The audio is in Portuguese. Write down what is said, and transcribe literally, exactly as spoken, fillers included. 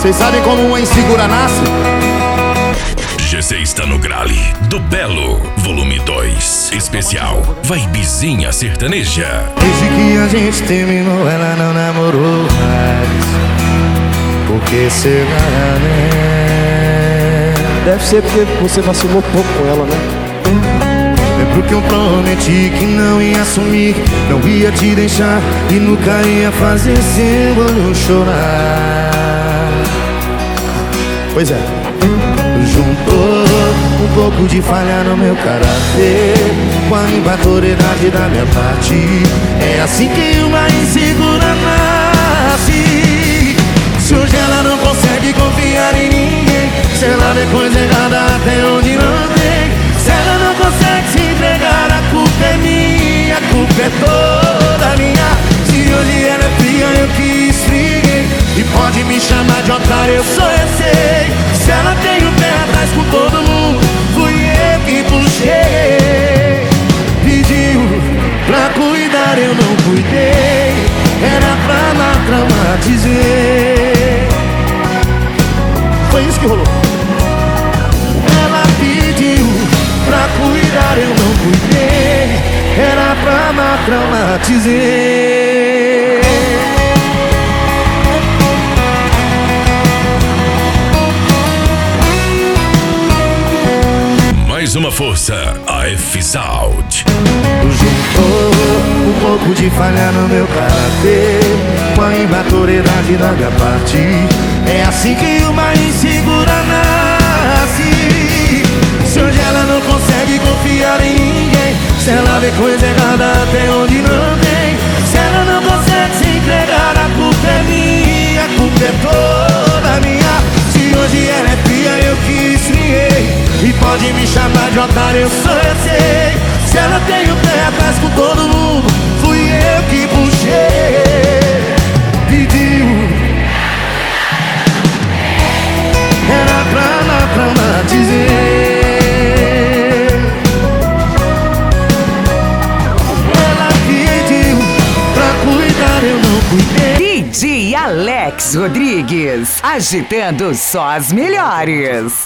Vocês sabem como uma insegura nasce? G C está no Grale do Belo, volume dois, especial Vibezinha Sertaneja. Desde que a gente terminou, ela não namorou mais. Por que será, né? Deve ser porque você vacilou pouco com ela, né? Lembro que eu prometi que não ia sumir, não ia te deixar e nunca ia fazer seu olho chorar. Pois é. Juntou um pouco de falha no meu caráter com a imaturidade da minha parte. É assim que uma insegura nasce. Se hoje ela não consegue confiar em ninguém, se ela vê coisa errada até onde não tem, se ela não consegue se entregar, a culpa é minha, a culpa é toda minha. Se hoje ela é fria, eu que esfriei, e pode me chamar de otário, eu sou eu sei. Se ela tem o pé atrás com todo mundo, fui eu que puxei. Pediu pra cuidar, eu não cuidei, era pra lá traumatizei. Foi isso que rolou. Ela pediu pra cuidar, eu não cuidei, era pra lá traumatizei. Mais uma força, a F-Sound. Juntou um pouco de falha no meu caráter com a imaturidade da minha parte. É assim que uma insegura nasce. Se hoje ela não consegue confiar em ninguém, se ela vê coisa errada até onde não tem, se ela não consegue se entregar, a culpa é minha, a culpa é toda minha. Se hoje ela é fria, eu que esfriei, e pode me chamar de otário, eu sou eu sei. Se ela tem o pé atrás com todo mundo, fui eu que puxei. Pediu, era pra lá traumatizei. Ela pediu pra cuidar, eu não cuidei. D J Alex Rodrigues, agitando só as melhores.